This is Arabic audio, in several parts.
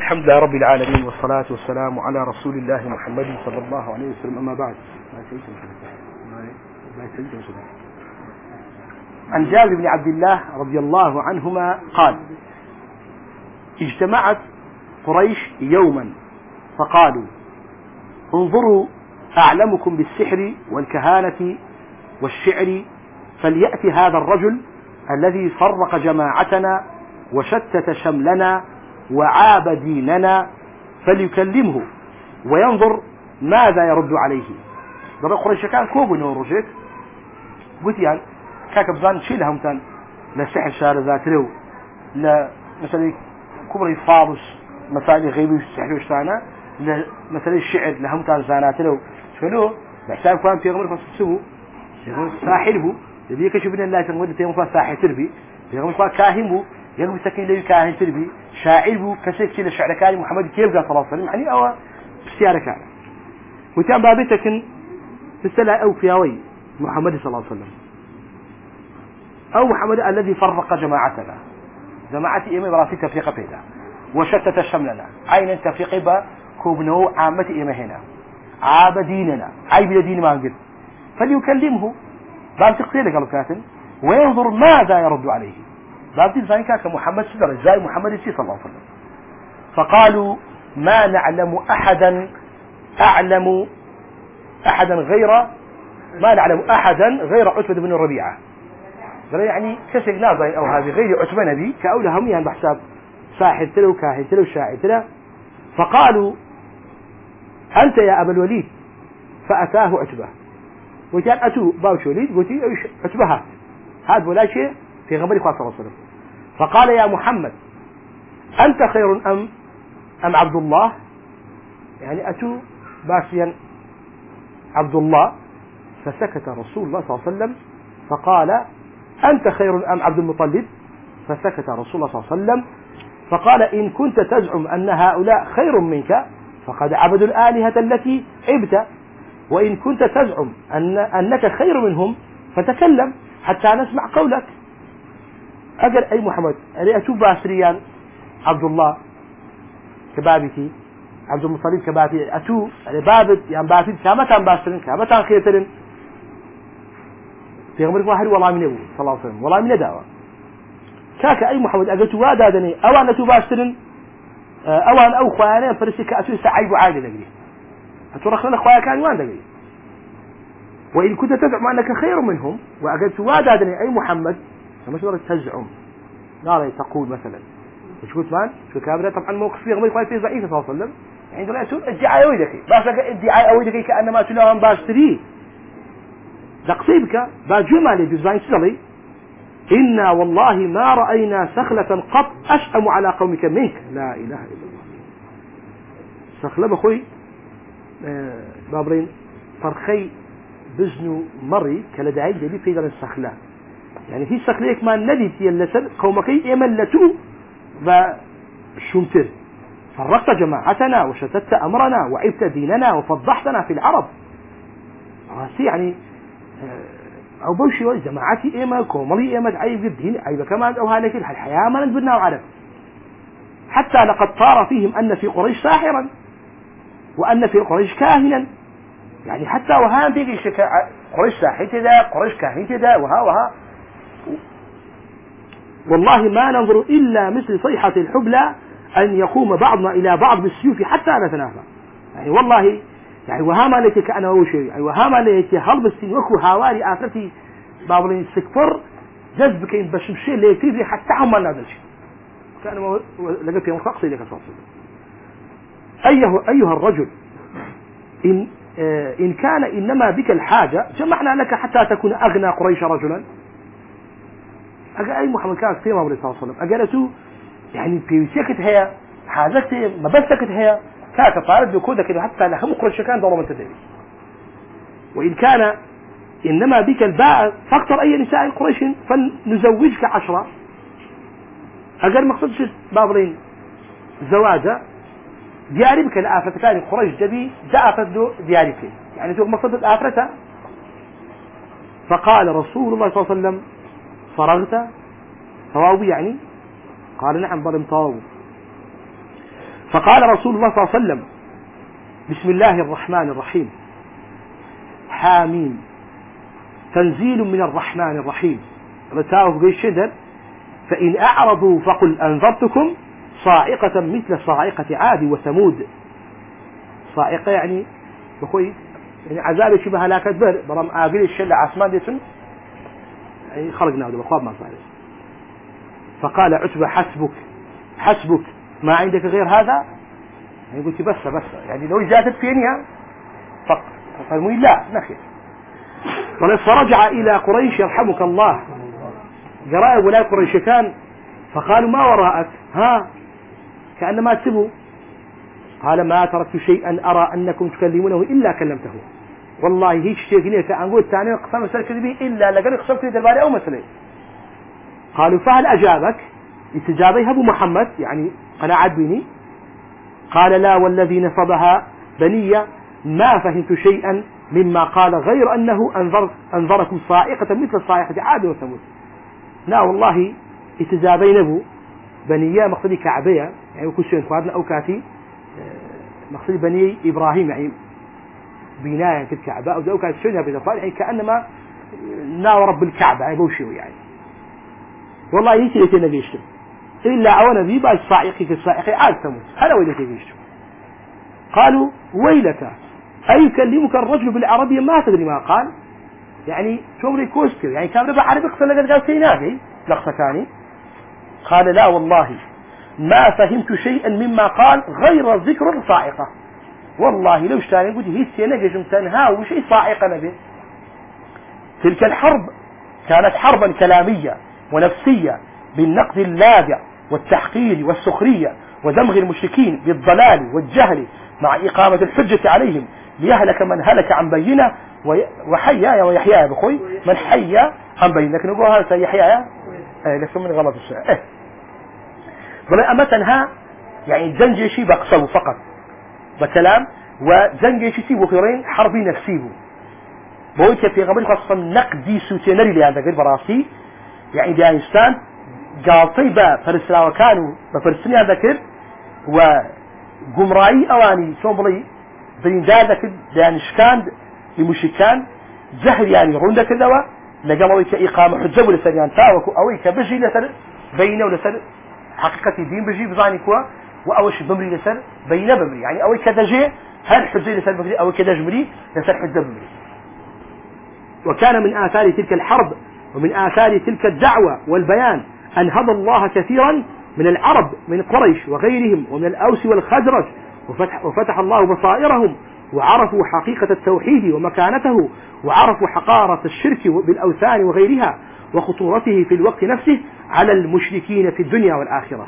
الحمد لله رب العالمين والصلاة والسلام على رسول الله محمد صلى الله عليه وسلم. أما بعد، عن جابر بن عبد الله رضي الله عنهما قال: اجتمعت قريش يوما فقالوا: انظروا أعلمكم بالسحر والكهانة والشعر، فليأتي هذا الرجل الذي فرق جماعتنا وشتت شملنا وعاب ديننا فليكلمه وينظر ماذا يرد عليه. ضرب قريش كان كوب نورجيك قلت يعني كاكبزان شيلهم تان لسحر شار ذات له لا مثلا كبر فارس مسائل غيبي السحر وشتانا مثلا الشعر لهم تان زانات له شنو بحساب كان في غمر فسسه ساحره يبي كشفنا الله تنقول تيمفا ساحر تربي في غمر كاهمه يقول سكين لي كاهن تربي شاعر بو كسيك شيء الشعر كان محمد كيف قال صلى الله عليه وسلم يعني أو بسيارة كان وتم بابتك تسلا أو فياوي محمد صلى الله عليه وسلم أو محمد الذي فرق جماعتنا جماعتي إمام براسي تفريق بيدا وشتت شملنا عين تفريق با كوبنو عامة إمام هنا عاب ديننا عيب دين ما نقول فليكلمه باب تقتيل قالوا كاتن وينظر ماذا يرد عليه باب تنزاني كاك محمد صدر زي محمد صلى الله عليه وسلم. فقالوا: ما نعلم أحدا أعلم أحدا غير عتبة بن الربيعة. يعني كسر ناظر أو هذه غير عتبة نبي كأولهم يعني بحساب ساحر تلو كاهن تلو شاعر تلو. فقالوا: أنت يا أبا الوليد. فأتاه عتبة وكان أتوا باوش وليد قلت عتبة هذا ولا شيء في غمر صلى الله عليه وسلم. فقال: يا محمد أنت خير أم عبد الله؟ يعني أتوا باسيا عبد الله. فسكت رسول الله صلى الله عليه وسلم فقال: أنت خير أم عبد المطلب؟ فسكت رسول الله صلى الله عليه وسلم فقال: إن كنت تزعم أن هؤلاء خير منك فقد عبدوا الآلهة التي عبت، وإن كنت تزعم أنك خير منهم فتكلم حتى نسمع قولك. أجل أي محمد أنا أشوف باسريان عبد الله كبابتي عبد المطلب كبابتي أشوف بابد يعني بابد كامتان باسرين كامتان خيرتين في غمرك واحد والله من أبو صلى الله عليه وسلم والله من دعوة كاك أي محمد أجل وادادني أوان أشوف باسرين أوان أو خوانا فرسك أشوف سعيب عاجل أجري أترخنا خوايا كان وان دقي. وإن كنت تزعم أنك خير منهم وأجل وادادني أي محمد فما شو تزعم ناري تقول مثلا شو مان شو كابرة طبعا موقف فيه غير كويس ضعيف صلى الله عليه وسلم يعني لا شو ادعاء ويدك بس ادعاء ويدك كأنما تلاهم باشتري دقيبك باجمالي بزين سلي إنا والله ما رأينا سخلة قط أشأم على قومك منك. لا إله إلا الله. سخلة بخوي بابرين فرخي بزنو مري كالدعي جدي في ذا السخلة يعني في سخليك ما نديت يلسل قومكي يملتوا وشمتر فرقت جماعتنا وشتت أمرنا وعبت ديننا وفضحتنا في العرب راسي يعني أو بوشي جماعتي إيما كوملي إيما عيب الدين عيب كمان أو هالك الحياة ما نجبرنا وعرب حتى لقد طار فيهم أن في قريش ساحرا وأن في قريش كاهنا يعني حتى وها بيجي قريش ساحر كذا قريش كاهن كذا وها والله ما ننظر إلا مثل صيحة الحبلى أن يقوم بعضنا إلى بعض بالسيوف حتى نتنافى. يعني والله يعني وهما لك كأنا وشيء يعني وهما لك هرب السين وكو هواري آخرتي بابلين سكفر جذب كين بشمشي اللي يكتب حتى هم هذا الشيء كان لقيت يوم خاصي لك صاصي. أيها الرجل إن كان إنما بك الحاجة جمعنا لك حتى تكون أغنى قريش رجلا. أي محمد كان في مولى صلى الله عليه وسلم أجلسوا يعني في سكت هي حاجتي ما بس سكت هي كانت طالب بكودة كده حتى لهم قريش كان ضرب من تدري. وإن كان إنما بك الباء فاختر أي نساء قريش فنزوجك 10. أجل مقصودش بابرين زواجه دياري بك الآفة كان قريش جبي دافت دياري فيه يعني شوف مقصود الآفة. فقال رسول الله صلى الله عليه وسلم: فرغت؟ طواوي يعني؟ قال: نعم ظلم طواوي. فقال رسول الله صلى الله عليه وسلم بسم الله الرحمن الرحيم حامين تنزيل من الرحمن الرحيم رتاه بيشدر فإن أعرضوا فقل أنذرتكم صاعقة مثل صاعقة عاد وثمود. صاعقة يعني بخوي يعني عذاب شبه هلاك بر برام آقل الشلة عثمان ديسن يعني خرجنا هذا بخواب ما صار. فقال عتبة حسبك ما عندك غير هذا يعني قلت بس يعني لو زادت فيني فقالوا لا نخير. فرجع إلى قريش يرحمك الله قرأ ولا قريش كان فقالوا ما وراءك كأنما تسبوا. قال ما تركت شيئا أرى أنكم تكلمونه إلا كلمته. والله هيك شيء قلت أنقول الثاني قسم مسألة كذبي إلا لقد قسم كذب الباري أو مسألة. قالوا فهل أجابك استجابيها أبو محمد يعني قناعت بني؟ قال لا والذي نصبها بنية ما فهمت شيئا مما قال غير أنه أنظركم صاعقة مثل صاعقة عاد وثمود. لا والله استجابين أبو بنية مقصدي كعبية يعني وكل شيء فادنا أو كاتي مقصدي بني إبراهيم يعني بناية الكعبة أو ذو كانت شنها بذفار يعني كأنما ناو رب الكعبة يعني بوشيو يعني والله يتي نبيشتم إلا عوانا ذي باش صاعقي كالصاعقي عاد ثمود هلا ويلك يبيشتم. قالوا ويلك أيكلمك الرجل بالعربية ما تدري ما قال يعني شمري كوستر يعني كان ربع عربي قصة لقد قال سيناقي لقصة ثاني. قال لا والله ما فهمت شيئا مما قال غير ذكر الصاعقة. والله لو اشتاني قلت هي سيناقي جمتان وش صاعقة نبي. تلك الحرب كانت حربا كلامية ونفسية بالنقد اللاذع والتحقير والسخرية ودمغ المشركين بالضلال والجهل مع إقامة الحجة عليهم ليهلك من هلك عن بينه وحيا ويحيا بخوي من حيا عن بينه. لكن نقول هذا يحيا لكن من غلط الشيء بلا أمتنها يعني زنجيشي بقصه فقط بكلام وزنجيشي سيبو خيرين حربي نفسيبو بويك في غبر خاصة نقدي سوتينري لهذا غير براسي يعني دانستان قال طيبة فرسلا وكانوا بفرسني هذا كر وقمرائي أواني صوبلي بريندار ذكر دانشكان لمشكان زهر يعني غون ذكر دوا لقالوا إقامة حجب لسريان تاوكو أوي كبجي لسر بينه ولسر حقيقة الدين بجي بزاني كوا وأوش بمري لسر بينه بمري يعني أوي كدجي هل حجي لسر بمري أوي كدجمري لسر حجب بمري. وكان من آثار تلك الحرب ومن آثار تلك الدعوة والبيان أن هدى الله كثيرا من العرب من قريش وغيرهم ومن الأوس والخزرج وفتح الله بصائرهم وعرفوا حقيقة التوحيد ومكانته وعرفوا حقارة الشرك بالأوثان وغيرها وخطورته في الوقت نفسه على المشركين في الدنيا والآخرة.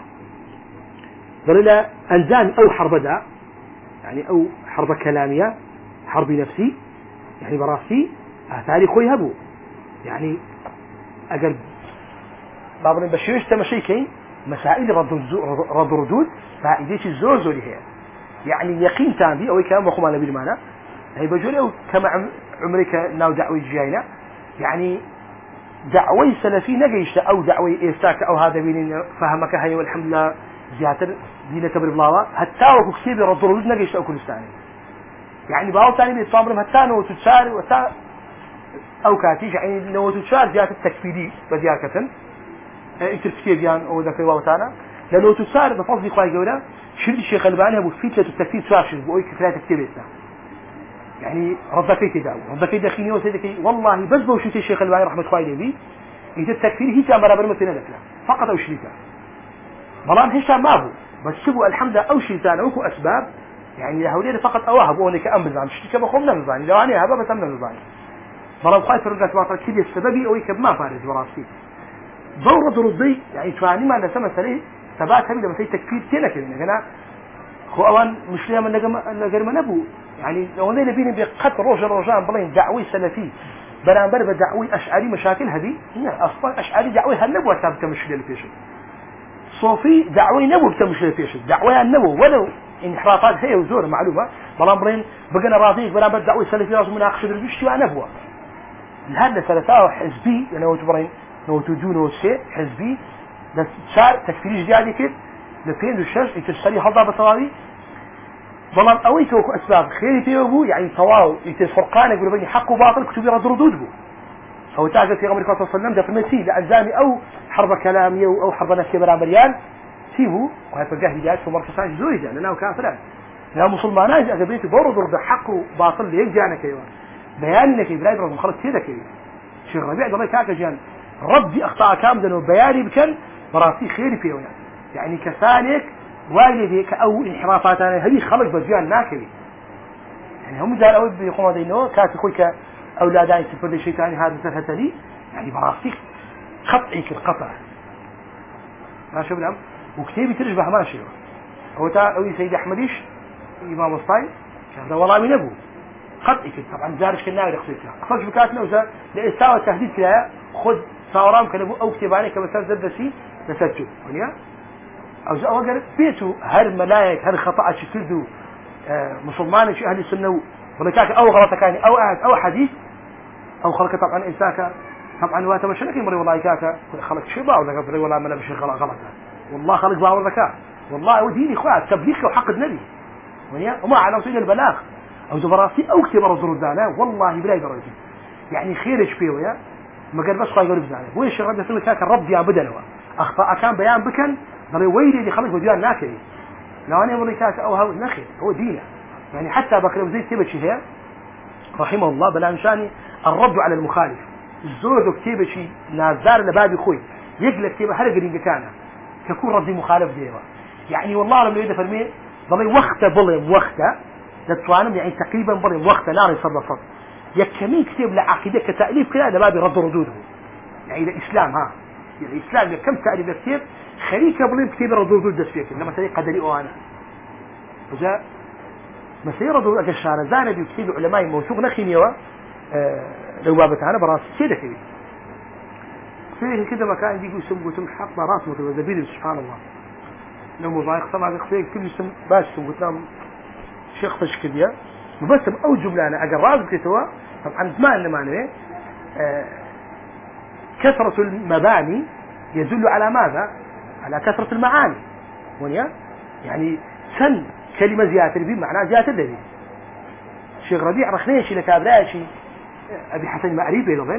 ظل أنزان أو حرب دا يعني أو حرب كلامية حرب نفسي يعني براسي آثاري خوي هبو يعني أقل بعضهم بشيرش تمشيكين مسائل رد ردود فائديش الزوزو لها يعني يقين تانبي أو كلام وخما نبي المعنى هي بجولي أو كما عمرك ناو دعوي جاينا يعني دعوي سلفي نجيش أو دعوي إستاك أو هذا بين فهمك هي والحمد لله زيادة دينك بالله حتى وكسيب رد ردود نجيش أو كل ثاني يعني باو ثاني بيتصامرهم حتى نو تتشار وتا أو كاتيش يعني نو تتشار زيادة التكفيري بدياركة التفسير يعني أو ذكر وتعالى لأنه تسار بفضل قاي جولا شرط الشيخ الباني أبو فتلة التفسير شاشر بأي كثرة كتيبتنا يعني رضكي تداو رضكي دخيني وسيدكي والله بس بوشيت الشيخ الباني رحمة الله عليه إذا التكفير هي كان برابر مثلنا ذكره فقط أو شريكا بلان هشام ما هو بس شبوا الحمد لله أو شيطان أو أسباب يعني لهولين فقط أواه بونك أمر عن شريكا بخوم نمزاني لو أنا هبا بس أمر نمزاني بلان قاي فرقة واصل كذي السببي أو يكب ما فارز براسي دورة ردي يعني تواني ما نسمى سليه ثبات هم لما تي تكفير كنا كذا أنا خو أوان مش ليه من نجر نبو يعني لو أنا نبيني بقط رجال بلين دعوي سلفي برامبر بدعوي أشعري مشاكل هذه لا أصلا أشعري دعوي هالنبوة ثابت مشكلة الفيشل صوفي دعوي نبو بتمشكلة الفيشل دعوي النبو ولو انحرافات هي وزور معلومة برامبرين بقنا راضيك برامبر دعوي سلفي لازم مناقشة بالبشتي ونبوة هذا ثلاثة حزبي أنا وتبرين نو تجون وشيء حزبي بس صار تكفير جديد كده لبين الشش يتشتري هذا بطواري والله أويك وكو أسباب خيري فيه يعني طواو يتفرقان يقولوا بيني حق وباطل كتب يرد ردود بو أو تعجل في غمر صلى الله عليه وسلم ده في المسيح لأجزامي أو حرب كلامي أو حرب نفسي برا مريان سيبو وهي فرقاه هدايات ومركزات زويد يعني أنا وكافران لا مسلمان أجي أقبلت بورد ورد حق وباطل ليك جانا كيوان بياني لك إبراهيم رضي خلص كذا كذا شيخ ربيع قال لك هكذا جان ردي أخطاء كاملا وبياني بكن براسي خيري فيه يعني كسانك والديك أو انحرافات أنا هذه خلق بجيان ناكبي يعني هم جال أول بيقوموا دينه كاتي خويك أولادان يسفر لي شيطاني هذا سفهت لي يعني براسي قطعي كالقطع ماشي بالعم وكتيبي ترجبه ماشي هو أو سيد أحمديش إمام الصاي هذا والله من أبوه قطعي كده طبعا جارش كنا يقصيتها خرج بكاتنا وزا لإستاوى التهديد كلا خذ صورام كان أو كتباني كمثال زد شيء نسجل ونيا أو زا وقال بيتو هر ملايك هر خطأ شكله مسلمان شيء أهل السنة ولكاك أو غلط كان أو آية أو حديث أو خلق طبعا إنساك طبعا واتمشلك مري والله كاكا خلق شيء باو ذاك بري والله ما لبش غلط والله خلق باو ذاك والله وديني إخوات تبليغ وحق النبي ونيا وما على وسيله البلاغ أو زبراسي أو كتب رزق الدانا والله بلا درجة يعني خيرش فيه يا ما قال بس قايل بزعله ويش رد في كاك الرب يا بدل هو أخطاء كان بيان بكن ضل ويلي اللي خلق وديان ناكري لو أنا أقول كاك أو هو نخي هو دينه يعني حتى بكر وزيد تبشي هي رحمه الله بلا مشاني الرد على المخالف الزود كتيبه شيء نازار لبابي خوي يقلك كتيبه هل قرين كان تكون ردي مخالف ديوا يعني والله لما يدفع المية ضل وقته بلهم وقته للطوانم يعني تقريبا بلهم وقته نار يصدفت يكمين كتيب لعقيدة كتأليف كده لبابي رد ردوده يعني الإسلام ها يعني الإسلام كم تأليف كتيب خليك بلهم كتيب رد ردود دسفيك إنما سيء قدري أنا وجاء مسيرة ردود أجشارة زانة بيكتيب علماء موثوق نخينيوا لو بابتانا براس كده كده فيه كده مكان يجي يسم حق براس متوزبين سبحان الله لو مضايق طبعا يخفيه كل يسم باش سم قلت لهم شيخ تشكيلية مبسم أو جملة أنا أقل رازق كتوا طبعا ما إنما أنا كثرة المباني يدل على ماذا؟ على كثرة المعاني ونيا يعني سن كلمة زيادة البي معناها زيادة البي الشيخ ربيع رخنيشي لك أبراشي أبي حسن معريبه لغن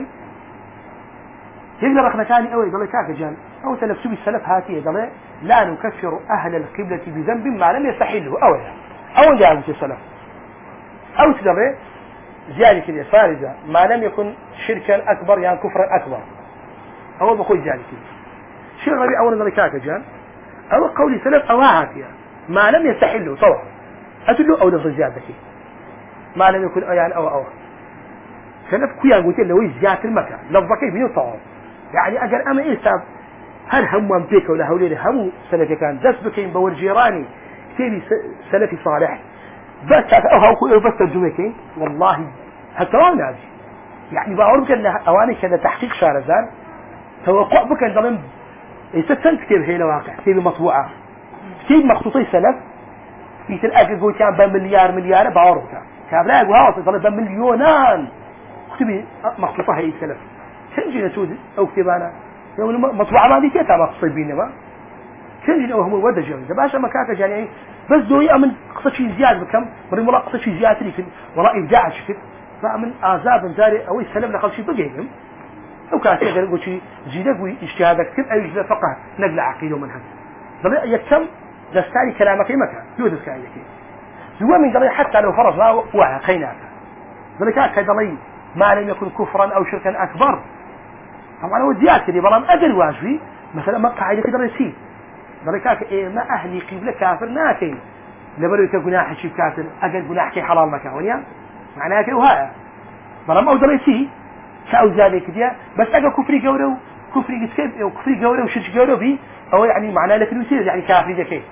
يقدر رخنا ثاني أو يقول كاك جان أو تنفسه بالسلف هاتي يقول لا نكفر أهل القبلة بذنب ما لم يستحله أو جاء السلف أو تقول زيادة كده فارزة ما لم يكن شركا أكبر يعني كفرا أكبر أو بقول زيادة كده الشيخ ربيع أولا يقول كاك جان أو قولي سلف أو هاتي ما لم يستحله طبعا أتلو أو لفظ زيادة كده ما لم يكن يعني أو سلف كويا قلت له ويش زيادة المكان لفظك بينو طبعا يعني أجل أما إيساب هل هم أمتيك ولا هولي هم سلفي كان دس بكين بور جيراني كتيري سلفي صالح بس أو هاو بس ترجمكين والله هالتوان هذه يعني بقول بك أن أواني كان تحقيق شارزان توقع بك أن ضمن ستن كتير هي لواقع كتير مطبوعة كتير مخصوصي سلف في تلقى قلت كان بمليار بعرض كان لا يقول هاو ضل بمليونان كتبي مخصوصة هي سلف كنجي نسود أو كتبانا يوم مطبوعة ما دي كيتا مخصوصي بينما كنجي أو هم الودة جميل باشا مكاكا يعني بس دوي أمن قصة شيء زيادة بكم مري ملا قصة شيء زيادة لكن ولا إبداع شكل فأمن آزاب زاري أو السلام لقل شيء بقيهم أو كانت يقول شيء زيدك واجتهادك كل أي جزء فقه نقل عقيدة ومنهج ضل يكتم دستاني كلامك مكان يودس كاين لك زوا من قضية حتى لو فرضنا وعى خيناك ضل كاك ضلي ما لم يكن كفرا أو شركا أكبر طبعا هو زيادة كذي بلام أجل واجبي مثلا ما قاعدة كده رسيل ضريكاك إيه ما أهلي قبلة كافر ناكين لبروك جناح شيء كافر أجل جناح كي حلال مكانيا معناه كده وهاي بلام أو درسي كأو ذلك كذا بس أجل كفري جورو كفري كسب أو كفري جورو وشرك جورو في أو يعني معناه لك الوسيلة يعني كافر ذا كي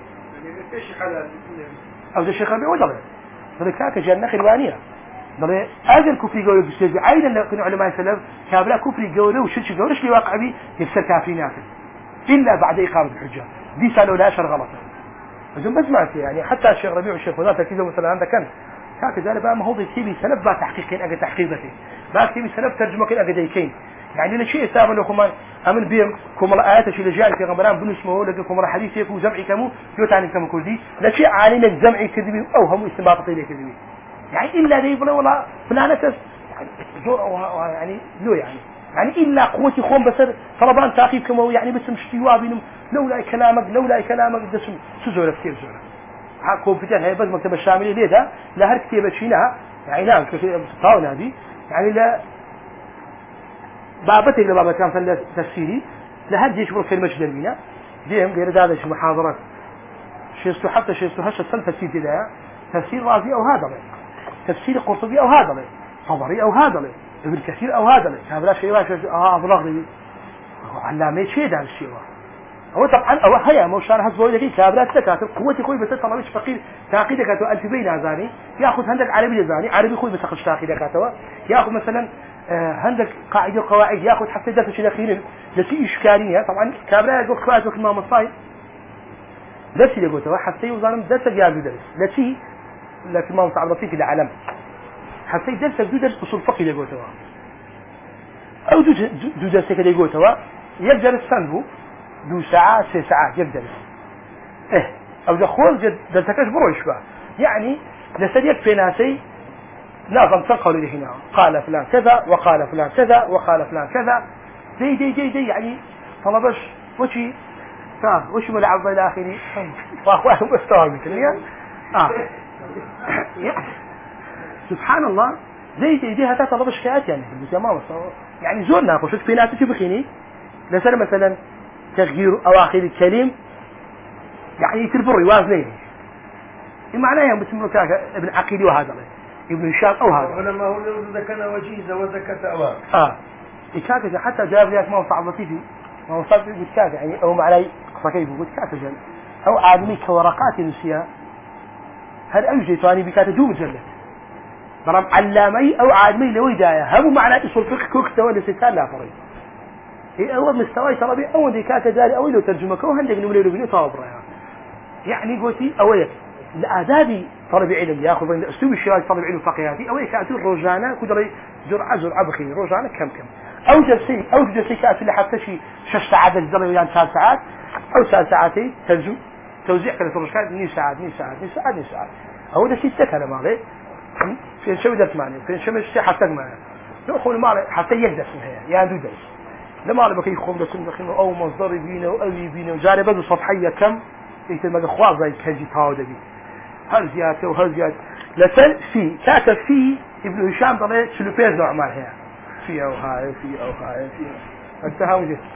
أو ذا شيخ ربي وجبه ضريكاك جنة خلوانية ضري أجل كفري جورو بسبب عيدا لكن علماء السلف كابلا كفري جورو وشرك جورو إيش اللي واقع بي يفسر كافرين ناكل إلا بعد إقامة الحجة دي سألوا لا أشر غلطة أجل بس معك يعني حتى الشيخ ربيع والشيخ وذات كذا مثلا عندك كان هكذا بقى ما هو بيكتبي سلف بقى تحقيقين أجل تحقيقتين بقى كتبي سلف ترجمة كين أجل ديكين يعني لشيء ثابت لكم أمن بيم كم الآيات شيء لجال في غمران بنسمه لكم رح حديث يكون جمعي كمو لو تعني كم كردي لشيء عالم جمعي كذبي أو هم استنباط طيلة كذبي يعني إلا ذي بلا ولا فلانة يعني زور أو يعني لو يعني إلا قوتي خوم بسر طلبان تعقيب كما يعني بس مشتوا بينهم لولا كلامك دسم سزورة كثير زورة كومبيوتر هي بس مكتبة الشاملة ليه ده لا هر كتابة شينها يعني نعم كثير مستطاعون هذه يعني لا بابتي اللي بابا كان فل تفسيري لهر جيش برو كلمة جدمينا ديهم غير هذا شو محاضرات شيء حتى شيء هش السنة تفسير كذا تفسير رازي أو هذا لي تفسير قرطبي أو هذا لي طبري أو هذا لي ابن كثير أو هذا لي هذا شيء واش أبلغني علامة شيء ده الشيء هو طبعا أو هيا موشان هزبوي لكن كابرات تكاتب قوتي خوي بس طلع مش فقير تعقيدك كاتو ألف بين أذاني يأخذ هندك عربي لزاني عربي خوي بس أخذ تعقيدك كاتوا يأخذ مثلا هندك قاعدة قواعد يأخذ حتى درس شيء أخير لسي إشكالية طبعا كابرات يقول قواعد وكل ما مصاي درس اللي قلته حتى يوزان درس جاب درس لسي لكن ما مصعب لطيف العالم حتى درس درس أصول فقه اللي قلته أو دو درس كده قلته يبدأ السنبو 2 ساعات 3 ساعات يدرس او دخول درسكش بروش بقى يعني لسديك في ناسي لازم تنقل لي هنا قال فلان كذا وقال فلان كذا وقال فلان كذا دي يعني طلبش وشي وش ملعب الى اخره واخوانهم مستوى مثليا سبحان الله دي هذا طلبش كات يعني يعني زورنا قصد في ناس تبخيني لسنا مثلا تغيير أواخر الكلم يعني تلبر وازنين معناه بسمه كذا ابن عقيل وهذا ابن هشام أو هذا ولما هو ذكر وجيزة وذكر أواخر إكاكا حتى جاب لي ما هو صعب لطيفي ما هو صعب إكاكا يعني أو معلي فكيف قلت كاكا جل أو عالمي كورقات نسيا هل أوجد ثاني بكاتا دو مجلد ضرب علامي أو عالمي لو يدايا هم معناه إصول فقه كوكتا ولا ستان لا فريق هي أول مستوى طلبي أول ذيكاك جاري أول لو ترجمة كون هندق نقول له بني طابرة يعني قلتي أول الآدابي طلب علم يأخذ من أسلوب الشراج طلب علم فقهاتي أول كاتو روجانا كدري جرعة بخير روجانا كم أو جلسي كاتو اللي حتى شيء 6 ساعات الزمن يعني 3 ساعات أو 3 ساعتين ترجم توزيع كذا الرشكات 2 ساعات أو ده شيء سكر مالي في شو درس معني في شو مش حتى ما نأخذ مالي حتى يقدس هي يعني دو درس لما على بكي خم لسن دخينه أو مصدر بينه أو أبي بينه وجاري بدو صفحية كم يتم الأخوات زي كذي تاودي هل زيادة وهل زيادة لسن في كاتب في ابن هشام طلع سلوبيز نوع مالها في أو هاي التهاوج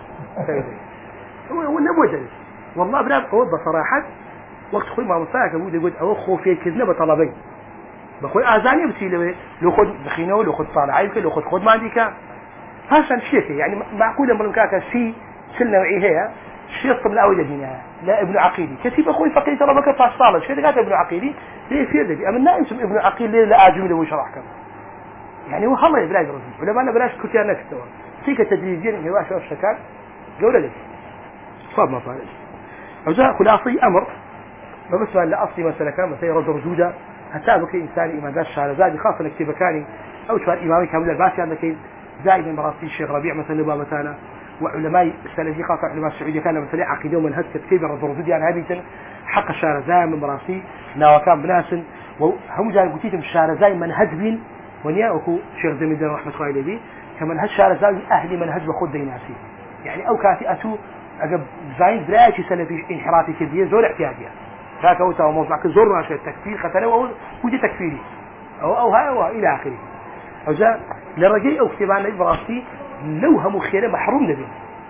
هو نبوة والله بلا أود بصراحة وقت خوي ما مصايك أبود يقول أو خوفي كذنة بطلبين بخوي أذاني بسيله لو خد دخينه لو خد طالع عيبك لو خد ما عندك هذا شيء يعني معقولة من كاكا في كل نوعية هي الشيء قبل أول هنا لا ابن عقيلي كتب أخوي فقيه ترى بك فاش طالب كذا قال ابن عقيلي ليه في ذي أمنا اسم ابن عقيل ليه لا أجمله وشرح كم يعني هو الله بلاش رزق ولا ما أنا بلاش كتير نكتة فيك تدريجيا هو شو الشكل جولة ليش صاب ما فارس أوزع خلاصي أمر ما بس لا أصلي مثلا كان مثلا رد رجودة حتى بك إنسان إمام ذا الشارع زاد خاصة نكتب كاني أو شو الإمامي كامل الباسي عندك زائد مراسي الشيخ ربيع مثلا بابتانا وعلماء السلفي خاصة علماء السعودية كان مثلا عقيدة ومنهج كتير رد رجود يعني هذه حق الشارع زي من مراسي ناوكان بناسن وهم جاي قلتيهم الشارع زي منهج بين ونياؤكو شيخ زميد رحمة الله عليه كمنهج شارع زي أهل منهج بخود ديناسي يعني أو كافي أتو أجب زين دراجي سلفي انحرافي كبير زور احتياجية ذاك هو تمام معك زور ناشر التكفير خطره ودي تكفيري أو هاي إلى آخره أو جاء لرجاء أو كتبان البراسي لو هم خيره محروم نبي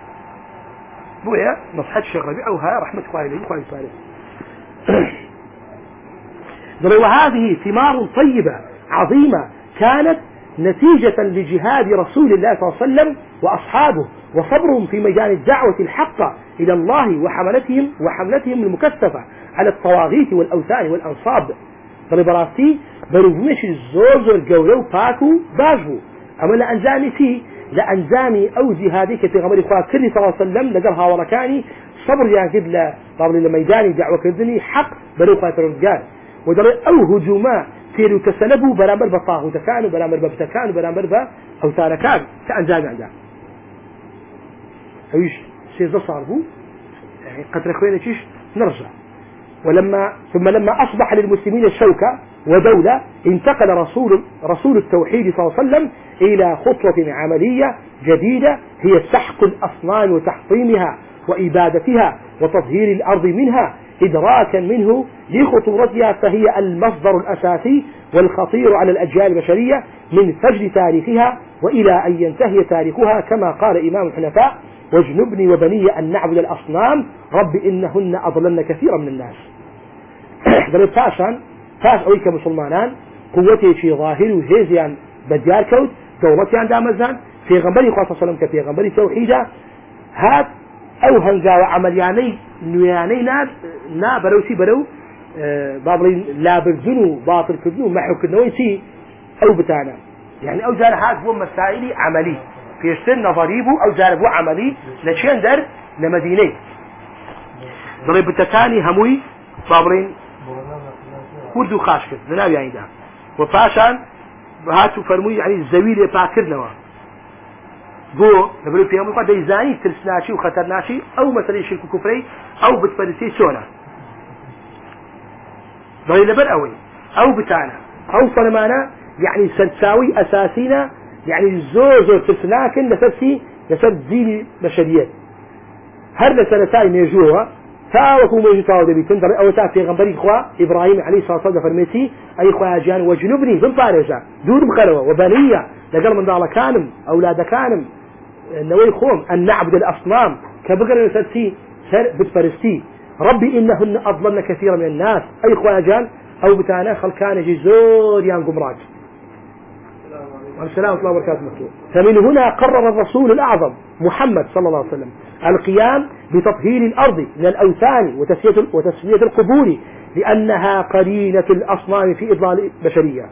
بويا نصحة الشيخ ربيع أو هاي رحمة الله عليه كويس وهذه ثمار طيبة عظيمة كانت نتيجة لجهاد رسول الله صلى الله عليه وسلم وأصحابه وصبرهم في مجال الدعوة الحقة إلى الله وحملتهم المكثفة على الطواغيت والأوثان والأنصاب براسي بروفمش الزوز والجولو باكو باجو أما لأنزامي أو جهادي كتغمر إخوة كري صلى الله عليه وسلم لقرها وركاني صبر ياكد لا طبعا لميداني دعوة كذني حق بروفات الرجال ودري أو هجوما تيرو تسلبوا برامر بطاغوت كانوا برامر ببتكانوا برامر بأوثان كانوا كأنزامي عندها أيش سيزا صاربو يعني قتل خوينا كيش نرجع. ثم لما أصبح للمسلمين شوكة ودولة انتقل رسول التوحيد صلى الله عليه وسلم إلى خطوة عملية جديدة هي سحق الأصنام وتحطيمها وإبادتها وتطهير الأرض منها إدراكا منه لخطورتها، فهي المصدر الأساسي والخطير على الأجيال البشرية من فجر تاريخها وإلى أن ينتهي تاريخها، كما قال إمام الحنفاء: واجنبني وبني أن نعبد الأصنام رب إنهن أضللن كثيرا من الناس. دلت فاش أوي كمسلمانان قوتي في ظاهر وهيزيان بديار كود دولتي عند أمازان في غنبري خاصة صلى الله عليه وسلم كفي غنبري توحيدا هاد أو هنجا وعملياني نياني نا بروسي برو بابلين لا بزنو باطل كذنو محو كذنويسي أو بتاعنا يعني أو جار هاد هو مسائل عملي في سن نظريبه أو جار هو عملي لشين در لمدينة ضرب التكاني هموي بابلين كردو خاشكر زناوي يعني ده وفاشان هاتو فرموي يعني الزويل باكرنوا بو نقولوا فيها مقعد يزاني ترسناشي وخطرناشي أو مثلا شرك كفري أو بتفلسي سونا ضايل لبر أو بتاعنا أو صنمانا يعني سنساوي أساسينا يعني زوزو ترسناكن لسد زيل بشريات هر لسنتاي نيجوها فاوكو ميجو تاو دبي تندر أو تاع في غنبري إخوة إبراهيم عليه الصلاة والسلام فرميتي أي إخوة جان وجنبني بمفارجة دور بخلوة وبنية لقل من دالة كانم أولاد كانم نوي خوم أن نعبد الأصنام كبقر نسلسي سر بتفرستي ربي إنهن أضللن كثيرا من الناس أي إخوة جان أو بتانا خل كان جزور يان قمراج والسلام الله وبركاته مكتوب. فمن هنا قرر الرسول الأعظم محمد صلى الله عليه وسلم القيام بتطهير الأرض من الأوثان وتسوية القبور لأنها قرينة الأصنام في إضلال البشرية.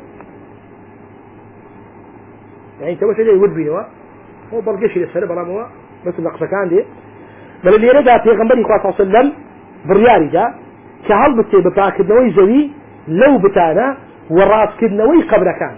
يعني انت مثلا يود بينوا هو برقش للسنة براموا بس النقصة كان دي بل اللي رجع في غنبري صلى الله عليه وسلم برياري جاء كهل بتاك نوي زوي لو بتانا وراس كدنوي قبر كان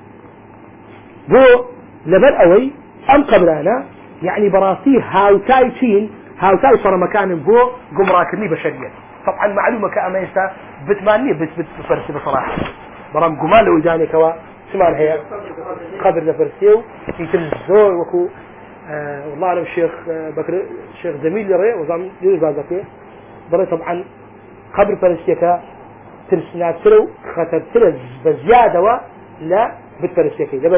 بو لبر أوي أم قبرانا يعني براسي هاوتاي تين هاوتاي صار مكان بو قمراكني بشرية. طبعا معلومة كأميستا بتمانية بفرسي بصراحة برام قمال لو جاني كوا سمان هي قبر لفرسيو يمكن الزور وكو والله أعلم الشيخ بكر الشيخ زميل لري وزام يزازكي بري طبعا قبر فرسيكا ترسنات سلو خطر سلو بزيادة لا بالفرسيكي لا بس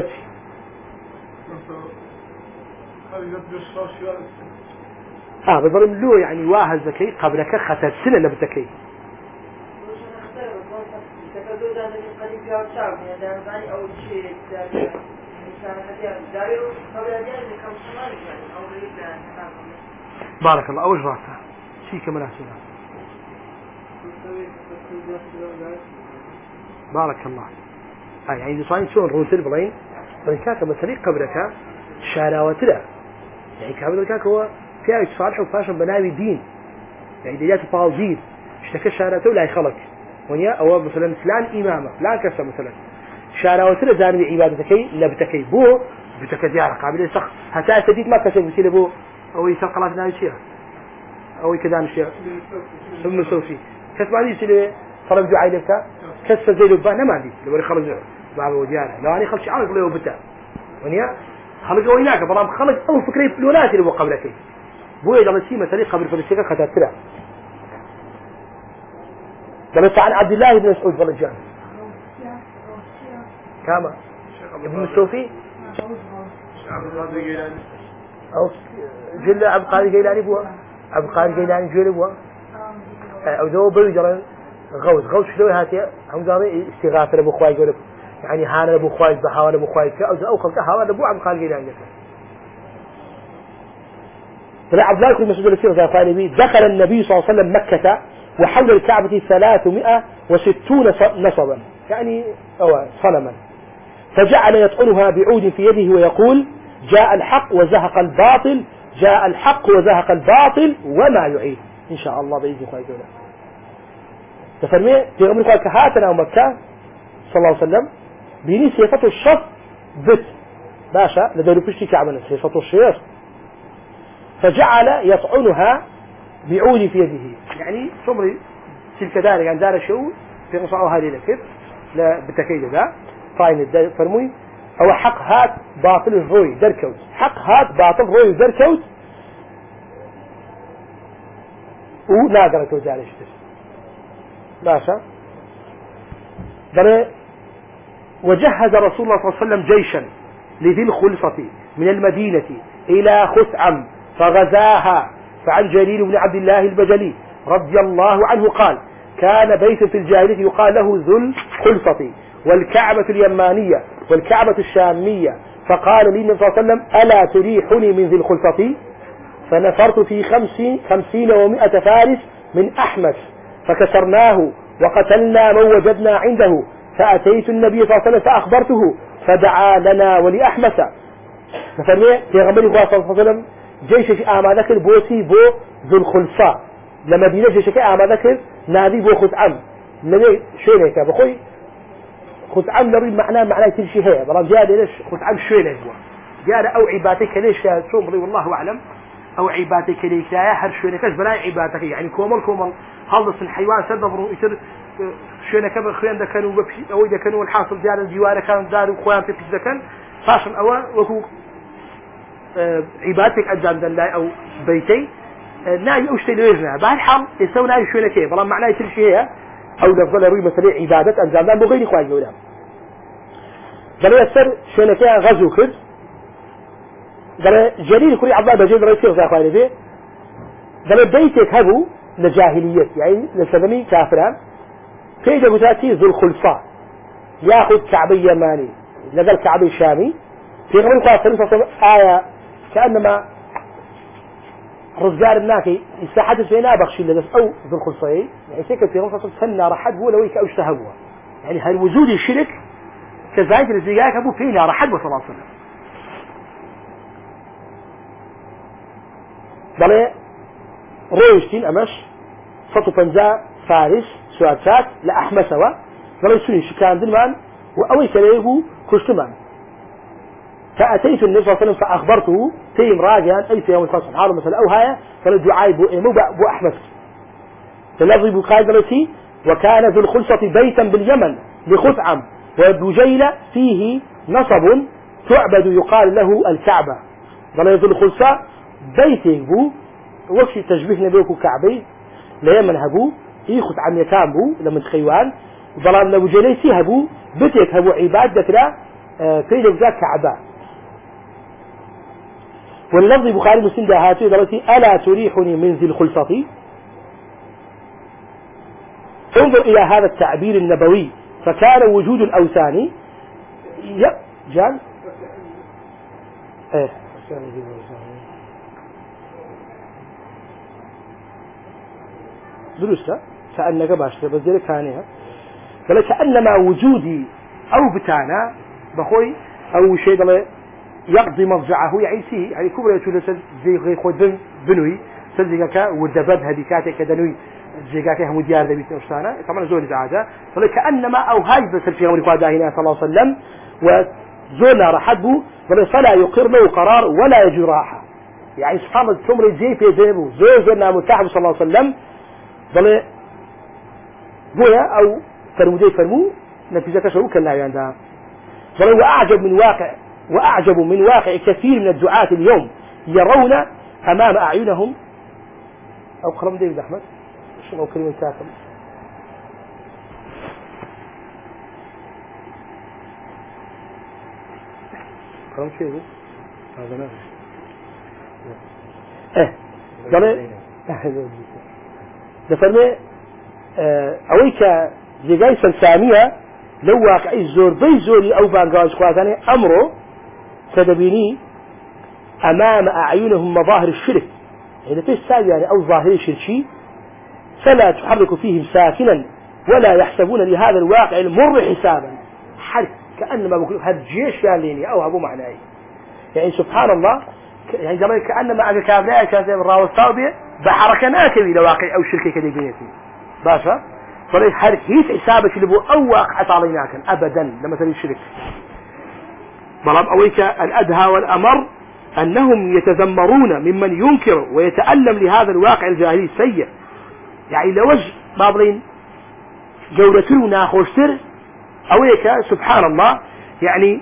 بضرب له يعني واحد ذكي قبلك خطر سنة لبتكي بارك الله أوش راسها شيء كمان أحسن بارك الله يعني صاين شون روتر بلين فإنكاك مثلي قبلك شاراوتلا يعني كابل هو فيها صالح وفاشن بناوي دين يعني ديات فاضيل اشتكى شاراته لا يخلق ونيا او مثلا فلان امامه فلان كسر مثلا شاراوتلا جانب عبادتك لبتكي بو بتك ديار قابل شخص حتى تديت ما كسب بيصير بو او يسرق لنا شيء او كذا شيء ثم سوفي كسباني يصير طلب دعاء لك كسر زي لبانه ما عندي لو خرج باب وديانه لو اني خلش عارف له بتاع ونيا خلق ويناك برام خلق أو فكرة فلونات اللي هو قبلك بوي ده شيء مثلا قبل فلسفة خدتها درس عن عبد الله بن مسعود فرجان كما ابن الصوفي أو جل عبد القادر الجيلاني بوا عبد القادر الجيلاني جل بوا أو ذو بيجرن غوث شلون هاتي هم قالوا استغاثة أبو خوي يقول يعني هان أبو خوي بحاول أبو خوي أو خلق حاول أبو عبد القادر الجيلاني طلع عبد الله بن مسعود السير دخل النبي صلى الله عليه وسلم مكة وحول الكعبة 360 نصبا يعني صنما فجعل يطعنها بعود في يده ويقول جاء الحق وزهق الباطل جاء الحق وزهق الباطل وما يعيد إن شاء الله بإذن الله تعالى. تفرمي في أمر قال كهاتنا ومكة صلى الله عليه وسلم بيني سيفة الشط بس باشا لدولي بشتي كعبنا سيفة الشيخ فجعل يطعنها بعود في يده، يعني صمري تلك دار يعني دار شو في مصعوها هذه لكت لا بتكيد ذا طاين فرموي أو حق هات باطل الروي دركوت، حق هات باطل روي دركوت ونادرت وجالش باشا. وجهز رسول الله صلى الله عليه وسلم جيشا لذي الخلصة من المدينة إلى خثعم فغزاها. فعن جرير بن عبد الله البجلي رضي الله عنه قال: كان بيت في الجاهلية يقال له ذو الخلصة، والكعبة اليمانية والكعبة الشامية، فقال لي النبي صلى الله عليه وسلم: ألا تريحني من ذي الخلصة؟ فنفرت في 50 و100 فارس من أحمس فكسرناه وقتلنا من وجدنا عنده، فأتيت النبي صلى الله عليه وسلم فأخبرته فدعا لنا ولأحمس. ففرمي في غمر الله صلى الله عليه وسلم جيش آمادك البوسي بو ذو الخلصة لما دينا جيشك آمادك نادي بو خثعم نبي شوينك بخوي خثعم نريد معناه كل شيء هي بلان جاء ليش خثعم شوينك جاء أو عبادك ليش يا سومري والله أعلم أو عبادك ليش يا هر شوينك بلا عبادك يعني كومل خلص الحيوان سبب يصير شوينك بخوان دكانوا ببشي أو إذا كانوا الحاصل دار الجوار كان دار وخوان في دكان فاشن أو وهو عبادتك أجان دلاء أو بيتي لا يؤشتي لوجنا بهالحال يسوي ناي شو لكيه بلا معناه كل شيء أو لفظل روي مثلا عبادة أجان دلاء بغير إخوان جولا قال يسر شو لكيه غزو كد قال جليل كري عبد الله بجيب رئيسي وزا أخواني فيه قال بيتك هبو لجاهلية يعني لسلمي كافران في جبتاتي ذو الخلصاء ياخذ كعبي يماني لقى الكعبي شامي في غير القاسم آية كأنما رزقار الناكي يستحدث فينا بخشي لناس أو ذو الخلصين يعني سيكل في غير سنة رحد هو لو يكأوش تهوى يعني هالوجود الشرك كذلك الزيجاك أبو فينا رحد صلى الله عليه وسلم بل رويشتين أمش سطو بنزا فارس سواتات لأحمسوا بل يسوني شكان دلمان وأوي كليه كشتمان. فأتيت النبي صلى الله عليه وسلم فأخبرته تيم راجعا أي في يوم الخاص حاله مثلا أو هاي فالدعاء بو أحمس فاللفظ بقائدتي وكان ذو الخلصة بيتا باليمن لخثعم وبجيلة فيه نصب تعبد يقال له الكعبة. قال ذو الخلصة بيته بو وقت تشبيه نبيكو كعبي لا يمن هبو يخث عم يتام بو لمن تخيوان ظلام لو جليسي هبو بتك هبو عباد ذكرى في لفظات كعبة. واللفظ بخاري مسلم دهاته دلتي ألا تريحني من ذي الخلصة. انظر إلى هذا التعبير النبوي فكان وجود الأوثان جان درسته كأنك باشتر بذلك كانها بل كأنما وجودي أو بتانا بخوي أو شيء دل يقضي مضجعه يعيسيه يعني كبر يقول زي غي خود بنوي سلزقك والدباب هديكاتك كدنوي زيجاك هم ديار ذبيت أشتانا طبعا زول العادة بل كأنما أو هاي بس في أمر قادة هنا صلى الله عليه وسلم وزولنا رحبه بل فلا يقر له قرار ولا يجي راحة يعني سبحان الله تمر زي في زيبه زولنا متاحب صلى الله عليه وسلم بل بويا أو فرمودي فرمو نتيجة شو كنا عندها بل وأعجب من واقع كثير من الدعاة اليوم يرون أمام أعينهم أو قرم ديفيد أحمد شنو كلمة كاتم قرم شيء هذا نفس قال دفرمي أويك زيجاي سلسامية لو واقعي الزور بي زوري أو بانقاز خواتاني أمره تدبيني أمام أعينهم مظاهر الشرك يعني فيش سال يعني أو ظاهر الشركي فلا تحرك فيهم ساكنا ولا يحسبون لهذا الواقع المر حسابا حرك كأنما بقول هذا جيش يعني أو أبو معناه يعني سبحان الله يعني زمان كأنما أجا كابلاء كان الراوي الصابي بحركة ناكبي لواقع أو شركة كده جنيتي باشا فليس حرك هيس حسابك اللي بو أو واقع عليناك أبدا لما تريد الشرك بلام أويك الأدهى والأمر أنهم يتذمرون ممن ينكر ويتألم لهذا الواقع الجاهلي السيء. يعني لوج بابلين جورتنا خوشتر أويك سبحان الله يعني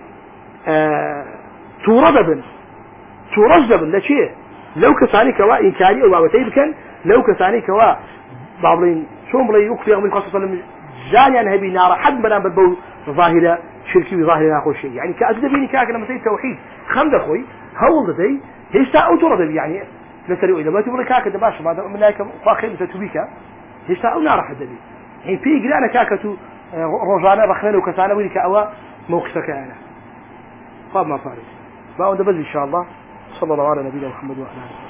تورجبن لشيء لو كساني كوا إنكاري أو بابتي بكن لو كساني كوا بابلين شو بلي يكفي من قصة لهم جاني أنا هبي نار حد بدأ بدو ظاهرة شركي وظاهرة أخو شيء يعني كأجدبيني كأك لما تيجي توحيد خمد أخوي هول ذي هيشتا أو ترى يعني لسريع إذا ما تقول كأك دباش ما دام ملاك فاخر تتوبيكا هيشتا أو نار حد ذي يعني في جرانا كأكتو رجعنا رخنا وكسانا ويني كأوا موقفك أنا قام ما فارس ما أود بس إن شاء الله صلى الله على نبينا محمد وعلى آله.